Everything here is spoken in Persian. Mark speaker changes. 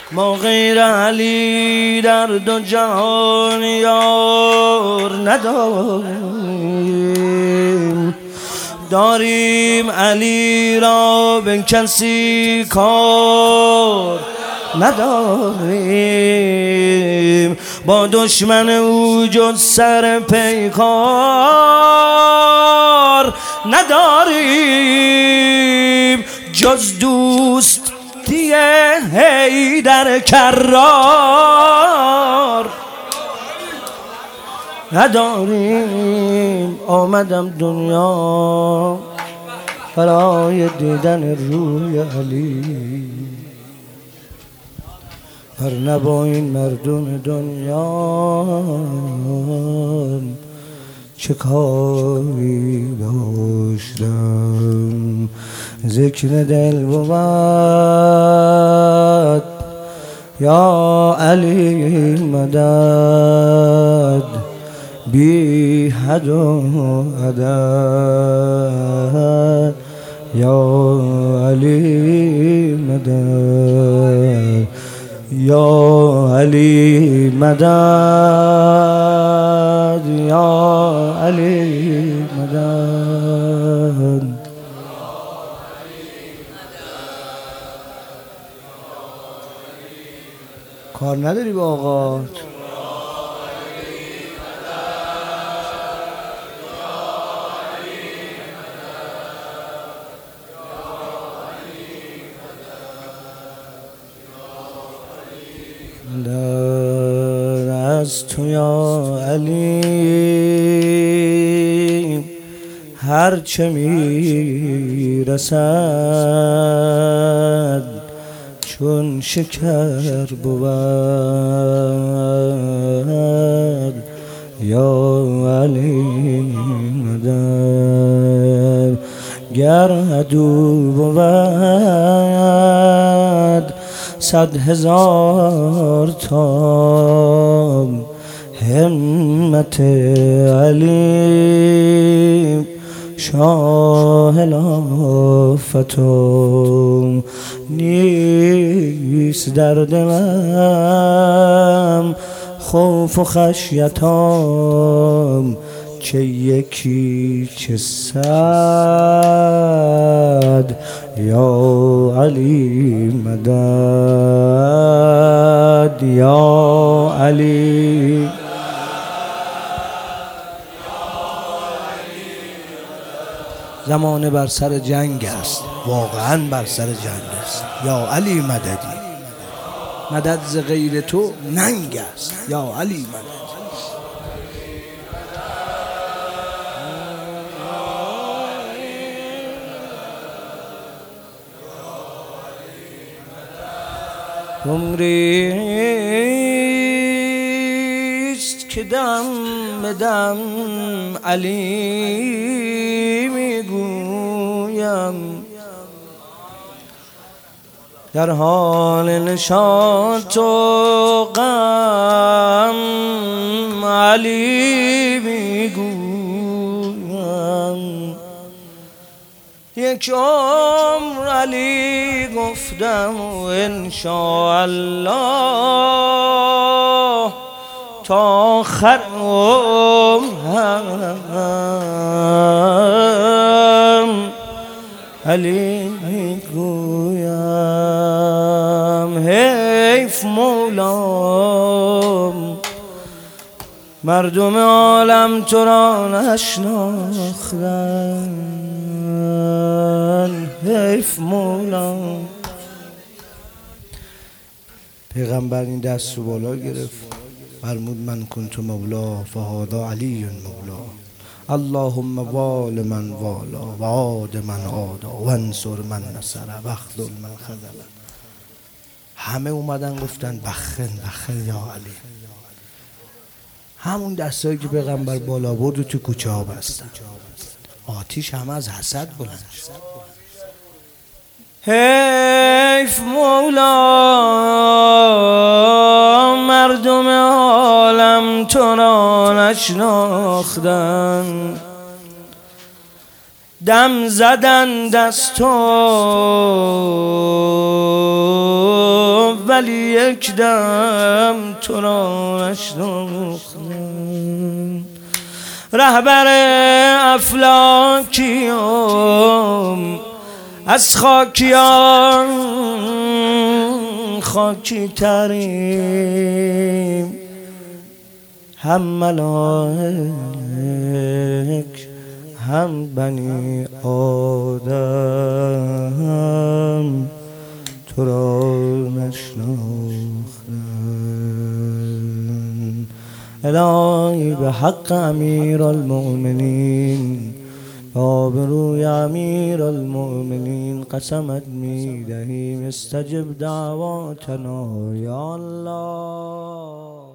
Speaker 1: ما غیر علی در دو جهان یار نداریم، داریم علی را به کسی کار نداریم، با دشمن او جز سر پیکار نداریم، جز دوست حیدر کرار نداریم. آمدم دنیا برای دیدن روی علی، ورنه با این مردم دنیا چه کاری داشتم. ذکر دل بود یا علی مدد، بی حد و عدد یا علی مدد، یا علی مدد، یا علی مدد. کار نداری با آقا؟ در از تو یا علی هرچه میرسد چون شکر بود، یا علی مدد. گر عدو بود 100,000 تا، همت علی شاه لافتم نیست در دلم، خوف و خشیتم چه یکی چه صد، یا علی مدد، یا علی. زمانه بر سر جنگ است، واقعا بر سر جنگ است، یا علی مددی. مدد ز غیر تو ننگ است، یا علی مدد. عمریست که دم به دم علی میگویم، در حال نشاط و غم علی میگویم. یک عمر علی گفتم و انشاءالله تا آخر عمرم علی میگویم. حیف مولام مردم عالم تو را نشناختن، حیف مولام. پیغمبر این دست رو بالا گرفت، فرمود من کنت مولا فهذا علی مولا، اللهم وال من والا و عاد من عادا و انصر من نصر و اخذل من خذل. همه اومدن گفتن بخن بخن یا علی. همون دستایی که پیغمبر بالا برد و تو کوچه ها بستن، آتیش همه از حسد بلند شد. حیف مولا مردم عالم تو را نشناختن، دم زدن دست تو ولی یک دم تو را نشناختم. رهبر افلاکیم از خاکیان خاکی تریم، هم ملائک هم بنی آدم تو را نشناختن. الهی به حق امیر المؤمنین، آبروی امیر المؤمنین قسمت می دهیم استجب دعواتنا یا الله.